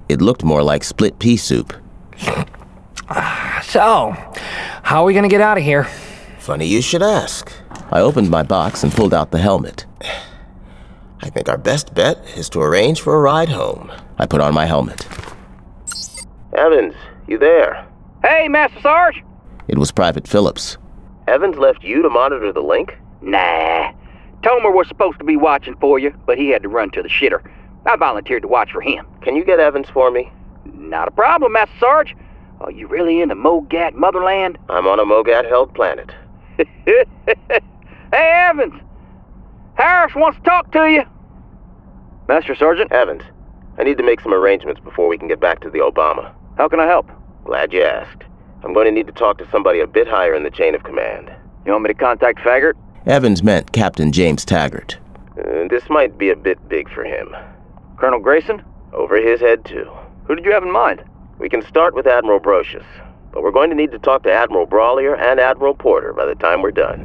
It looked more like split pea soup. So, how are we gonna get out of here? Funny you should ask. I opened my box and pulled out the helmet. I think our best bet is to arrange for a ride home. I put on my helmet. Evans, you there? Hey, Master Sarge! It was Private Phillips. Evans left you to monitor the link? Nah. Tomer was supposed to be watching for you, but he had to run to the shitter. I volunteered to watch for him. Can you get Evans for me? Not a problem, Master Sarge. Are you really in the Mogat motherland? I'm on a Mogat-held planet. Hey, Evans! Harris wants to talk to you. Master Sergeant? Evans, I need to make some arrangements before we can get back to the Obama. How can I help? Glad you asked. I'm going to need to talk to somebody a bit higher in the chain of command. You want me to contact Faggart? Evans meant Captain James Taggart. Uh, this might be a bit big for him. Colonel Grayson? Over his head, too. Who did you have in mind? We can start with Admiral Brocious, but we're going to need to talk to Admiral Brawlier and Admiral Porter by the time we're done.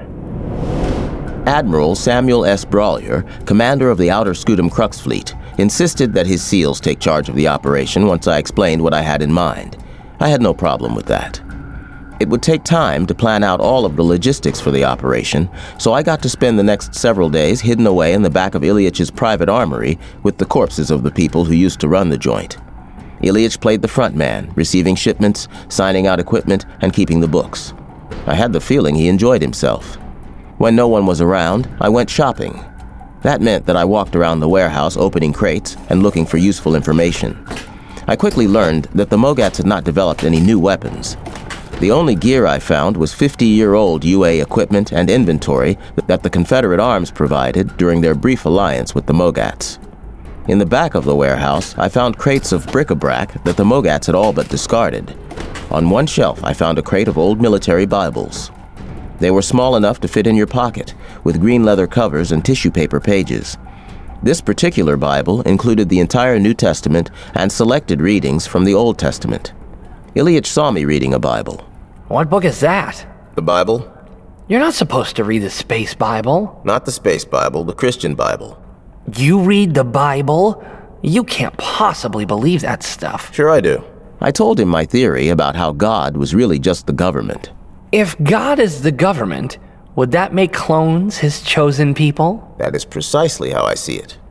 Admiral Samuel S. Brawlier, commander of the Outer Scutum Crux Fleet, insisted that his SEALs take charge of the operation once I explained what I had in mind. I had no problem with that. It would take time to plan out all of the logistics for the operation, so I got to spend the next several days hidden away in the back of Ilyich's private armory with the corpses of the people who used to run the joint. Ilyich played the front man, receiving shipments, signing out equipment, and keeping the books. I had the feeling he enjoyed himself. When no one was around, I went shopping. That meant that I walked around the warehouse opening crates and looking for useful information. I quickly learned that the Mogats had not developed any new weapons. The only gear I found was fifty-year-old U A equipment and inventory that the Confederate Arms provided during their brief alliance with the Mogats. In the back of the warehouse, I found crates of bric-a-brac that the Mogats had all but discarded. On one shelf, I found a crate of old military Bibles. They were small enough to fit in your pocket, with green leather covers and tissue paper pages. This particular Bible included the entire New Testament and selected readings from the Old Testament. Ilyich saw me reading a Bible. What book is that? The Bible? You're not supposed to read the Space Bible. Not the Space Bible, the Christian Bible. You read the Bible? You can't possibly believe that stuff. Sure I do. I told him my theory about how God was really just the government. If God is the government, would that make clones his chosen people? That is precisely how I see it.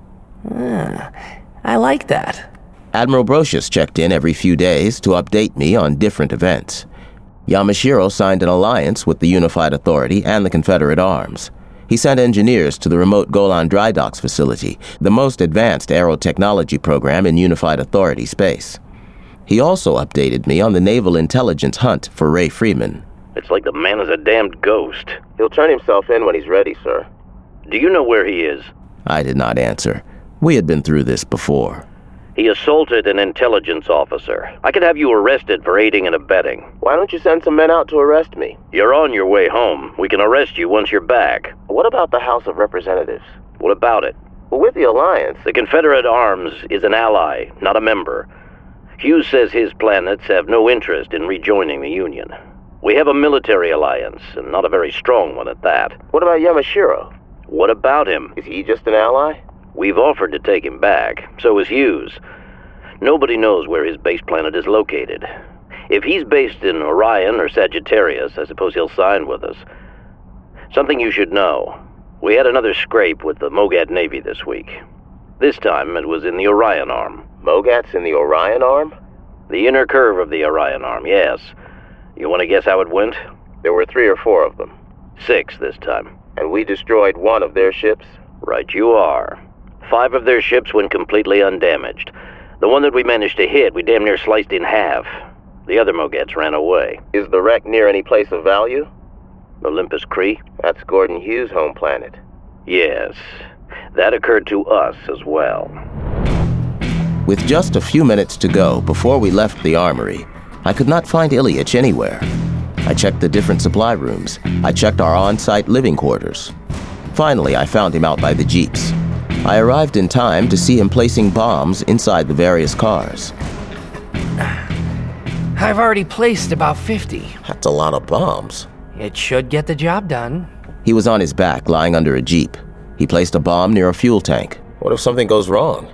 Ah, I like that. Admiral Brocious checked in every few days to update me on different events. Yamashiro signed an alliance with the Unified Authority and the Confederate Arms. He sent engineers to the remote Golan Dry Docks facility, the most advanced aerotechnology program in Unified Authority space. He also updated me on the naval intelligence hunt for Ray Freeman. It's like the man is a damned ghost. He'll turn himself in when he's ready, sir. Do you know where he is? I did not answer. We had been through this before. He assaulted an intelligence officer. I could have you arrested for aiding and abetting. Why don't you send some men out to arrest me? You're on your way home. We can arrest you once you're back. What about the House of Representatives? What about it? Well, with the alliance... The Confederate Arms is an ally, not a member. Hughes says his planets have no interest in rejoining the Union. We have a military alliance, and not a very strong one at that. What about Yamashiro? What about him? Is he just an ally? We've offered to take him back. So is Hughes. Nobody knows where his base planet is located. If he's based in Orion or Sagittarius, I suppose he'll sign with us. Something you should know. We had another scrape with the Mogat Navy this week. This time it was in the Orion Arm. Mogats in the Orion Arm? The inner curve of the Orion Arm, yes. You want to guess how it went? There were three or four of them. Six this time. And we destroyed one of their ships? Right you are. Five of their ships went completely undamaged. The one that we managed to hit, we damn near sliced in half. The other Mogats ran away. Is the wreck near any place of value? Olympus Cree? That's Gordon Hughes' home planet. Yes. That occurred to us as well. With just a few minutes to go before we left the armory, I could not find Ilyich anywhere. I checked the different supply rooms. I checked our on-site living quarters. Finally, I found him out by the jeeps. I arrived in time to see him placing bombs inside the various cars. I've already placed about fifty. That's a lot of bombs. It should get the job done. He was on his back, lying under a jeep. He placed a bomb near a fuel tank. What if something goes wrong?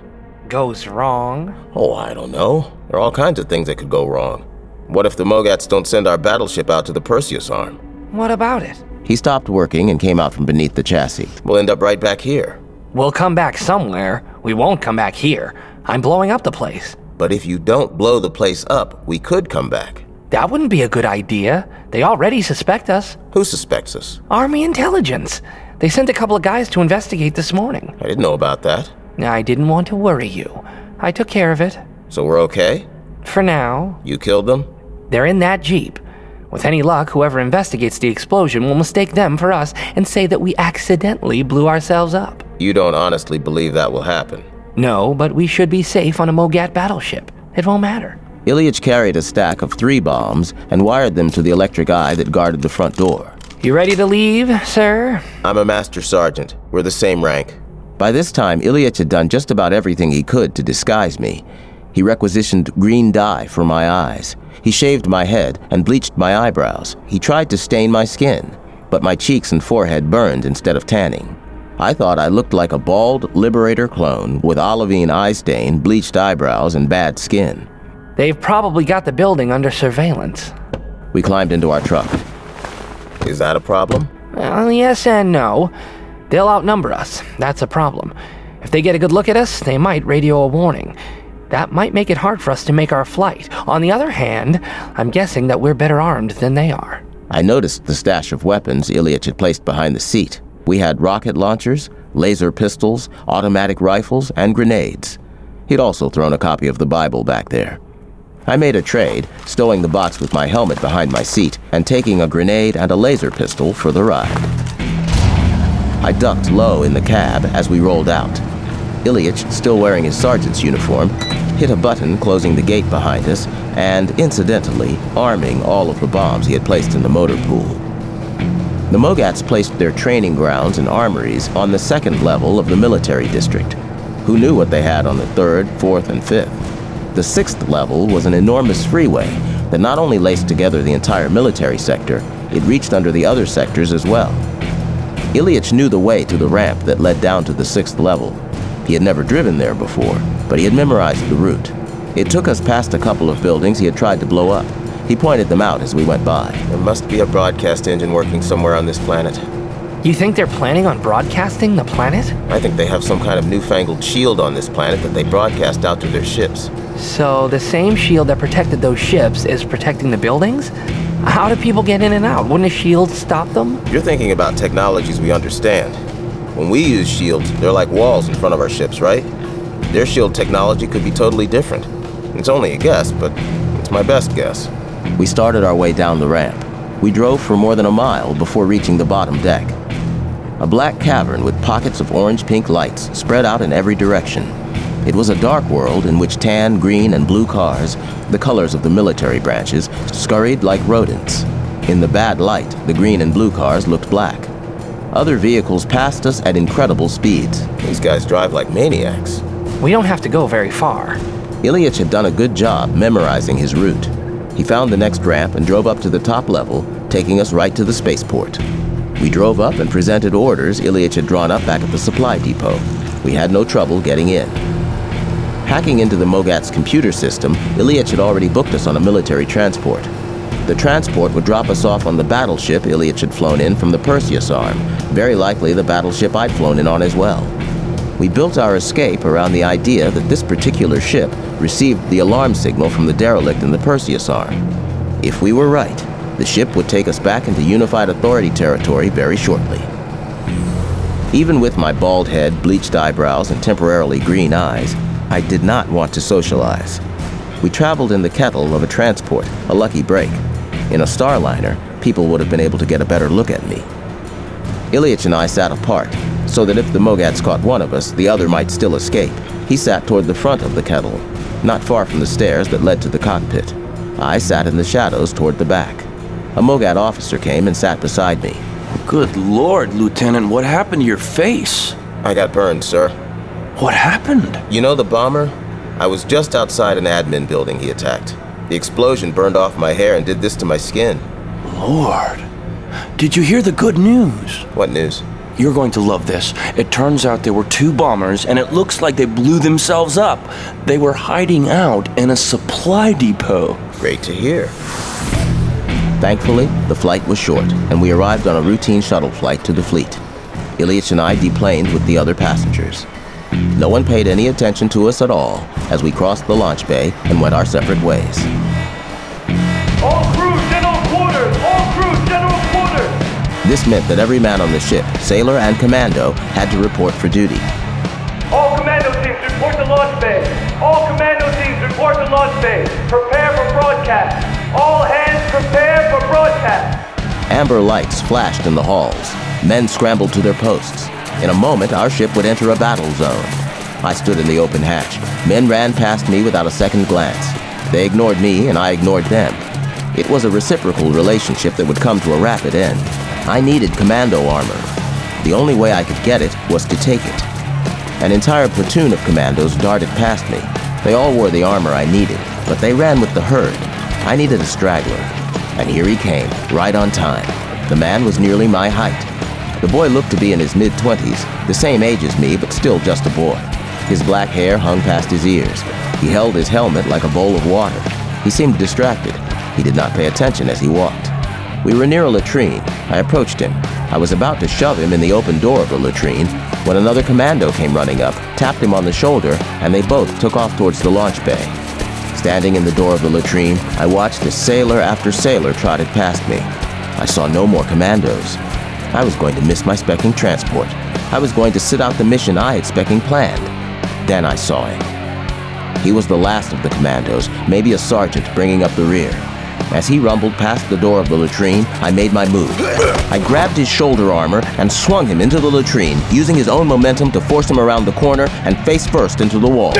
goes wrong? Oh, I don't know. There are all kinds of things that could go wrong. What if the Mogats don't send our battleship out to the Perseus arm? What about it? He stopped working and came out from beneath the chassis. We'll end up right back here. We'll come back somewhere. We won't come back here. I'm blowing up the place. But if you don't blow the place up, we could come back. That wouldn't be a good idea. They already suspect us. Who suspects us? Army intelligence. They sent a couple of guys to investigate this morning. I didn't know about that. I didn't want to worry you. I took care of it. So we're okay? For now. You killed them? They're in that Jeep. With any luck, whoever investigates the explosion will mistake them for us and say that we accidentally blew ourselves up. You don't honestly believe that will happen? No, but we should be safe on a Mogat battleship. It won't matter. Ilyich carried a stack of three bombs and wired them to the electric eye that guarded the front door. You ready to leave, sir? I'm a master sergeant. We're the same rank. By this time, Ilyich had done just about everything he could to disguise me. He requisitioned green dye for my eyes. He shaved my head and bleached my eyebrows. He tried to stain my skin, but my cheeks and forehead burned instead of tanning. I thought I looked like a bald Liberator clone with olivine eye stain, bleached eyebrows, and bad skin. They've probably got the building under surveillance. We climbed into our truck. Is that a problem? Well, yes and no. They'll outnumber us. That's a problem. If they get a good look at us, they might radio a warning. That might make it hard for us to make our flight. On the other hand, I'm guessing that we're better armed than they are. I noticed the stash of weapons Ilyich had placed behind the seat. We had rocket launchers, laser pistols, automatic rifles, and grenades. He'd also thrown a copy of the Bible back there. I made a trade, stowing the box with my helmet behind my seat and taking a grenade and a laser pistol for the ride. I ducked low in the cab as we rolled out. Ilyich, still wearing his sergeant's uniform, hit a button closing the gate behind us and, incidentally, arming all of the bombs he had placed in the motor pool. The Mogats placed their training grounds and armories on the second level of the military district. Who knew what they had on the third, fourth, and fifth? The sixth level was an enormous freeway that not only laced together the entire military sector, it reached under the other sectors as well. Ilyich knew the way to the ramp that led down to the sixth level. He had never driven there before, but he had memorized the route. It took us past a couple of buildings he had tried to blow up. He pointed them out as we went by. There must be a broadcast engine working somewhere on this planet. You think they're planning on broadcasting the planet? I think they have some kind of newfangled shield on this planet that they broadcast out to their ships. So the same shield that protected those ships is protecting the buildings? How do people get in and out? Wouldn't a shield stop them? You're thinking about technologies we understand. When we use shields, they're like walls in front of our ships, right? Their shield technology could be totally different. It's only a guess, but it's my best guess. We started our way down the ramp. We drove for more than a mile before reaching the bottom deck. A black cavern with pockets of orange-pink lights spread out in every direction. It was a dark world in which tan, green, and blue cars, the colors of the military branches, scurried like rodents. In the bad light, the green and blue cars looked black. Other vehicles passed us at incredible speeds. These guys drive like maniacs. We don't have to go very far. Ilyich had done a good job memorizing his route. He found the next ramp and drove up to the top level, taking us right to the spaceport. We drove up and presented orders Ilyich had drawn up back at the supply depot. We had no trouble getting in. Hacking into the Mogat's computer system, Ilyich had already booked us on a military transport. The transport would drop us off on the battleship Ilyich had flown in from the Perseus arm, very likely the battleship I'd flown in on as well. We built our escape around the idea that this particular ship received the alarm signal from the derelict in the Perseus arm. If we were right, the ship would take us back into Unified Authority territory very shortly. Even with my bald head, bleached eyebrows, and temporarily green eyes, I did not want to socialize. We traveled in the kettle of a transport, a lucky break. In a Starliner, people would have been able to get a better look at me. Ilyich and I sat apart, so that if the Mogats caught one of us, the other might still escape. He sat toward the front of the kettle, not far from the stairs that led to the cockpit. I sat in the shadows toward the back. A Mogat officer came and sat beside me. Good Lord, Lieutenant, what happened to your face? I got burned, sir. What happened? You know the bomber? I was just outside an admin building he attacked. The explosion burned off my hair and did this to my skin. Lord. Did you hear the good news? What news? You're going to love this. It turns out there were two bombers, and it looks like they blew themselves up. They were hiding out in a supply depot. Great to hear. Thankfully, the flight was short, and we arrived on a routine shuttle flight to the fleet. Ilyich and I deplaned with the other passengers. No one paid any attention to us at all as we crossed the launch bay and went our separate ways. All crew, general quarters! All crew, general quarters! This meant that every man on the ship, sailor and commando, had to report for duty. All commando teams report to launch bay! All commando teams report to launch bay! Prepare for broadcast! All hands prepare for broadcast! Amber lights flashed in the halls. Men scrambled to their posts. In a moment, our ship would enter a battle zone. I stood in the open hatch. Men ran past me without a second glance. They ignored me, and I ignored them. It was a reciprocal relationship that would come to a rapid end. I needed commando armor. The only way I could get it was to take it. An entire platoon of commandos darted past me. They all wore the armor I needed, but they ran with the herd. I needed a straggler. And here he came, right on time. The man was nearly my height. The boy looked to be in his mid-twenties, the same age as me, but still just a boy. His black hair hung past his ears. He held his helmet like a bowl of water. He seemed distracted. He did not pay attention as he walked. We were near a latrine. I approached him. I was about to shove him in the open door of the latrine when another commando came running up, tapped him on the shoulder, and they both took off towards the launch bay. Standing in the door of the latrine, I watched as sailor after sailor trotted past me. I saw no more commandos. I was going to miss my specking transport. I was going to sit out the mission I had specking planned. Then I saw him. He was the last of the commandos, maybe a sergeant bringing up the rear. As he rumbled past the door of the latrine, I made my move. I grabbed his shoulder armor and swung him into the latrine, using his own momentum to force him around the corner and face first into the wall.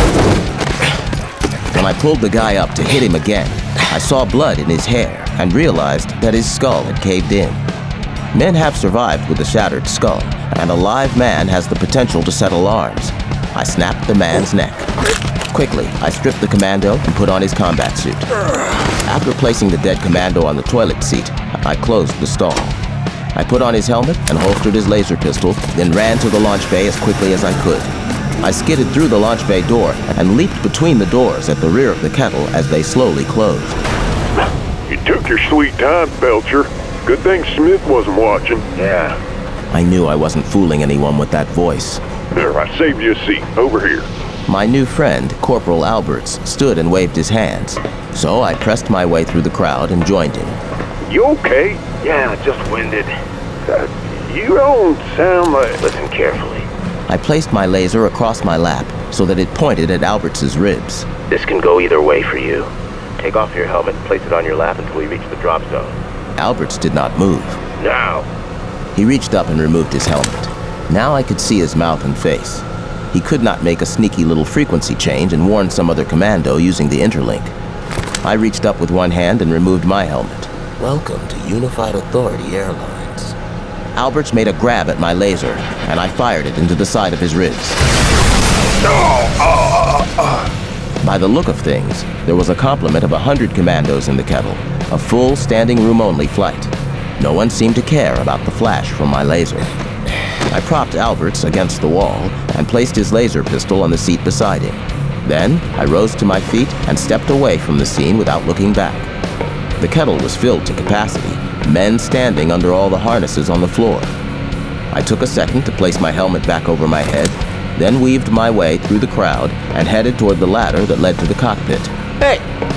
When I pulled the guy up to hit him again, I saw blood in his hair and realized that his skull had caved in. Men have survived with a shattered skull, and a live man has the potential to set alarms. I snapped the man's neck. Quickly, I stripped the commando and put on his combat suit. After placing the dead commando on the toilet seat, I closed the stall. I put on his helmet and holstered his laser pistol, then ran to the launch bay as quickly as I could. I skidded through the launch bay door and leaped between the doors at the rear of the kettle as they slowly closed. You took your sweet time, Belcher. Good thing Smith wasn't watching. Yeah. I knew I wasn't fooling anyone with that voice. There, I saved you a seat. Over here. My new friend, Corporal Alberts, stood and waved his hands. So I pressed my way through the crowd and joined him. You okay? Yeah, just winded. Uh, you don't sound like... Listen carefully. I placed my laser across my lap so that it pointed at Alberts' ribs. This can go either way for you. Take off your helmet and place it on your lap until we reach the drop zone. Alberts did not move. Now! He reached up and removed his helmet. Now I could see his mouth and face. He could not make a sneaky little frequency change and warn some other commando using the interlink. I reached up with one hand and removed my helmet. Welcome to Unified Authority Airlines. Alberts made a grab at my laser, and I fired it into the side of his ribs. By the look of things, there was a complement of a hundred commandos in the kettle, a full standing room only flight. No one seemed to care about the flash from my laser. I propped Alberts against the wall and placed his laser pistol on the seat beside him. Then I rose to my feet and stepped away from the scene without looking back. The kettle was filled to capacity, men standing under all the harnesses on the floor. I took a second to place my helmet back over my head, then weaved my way through the crowd and headed toward the ladder that led to the cockpit. Hey,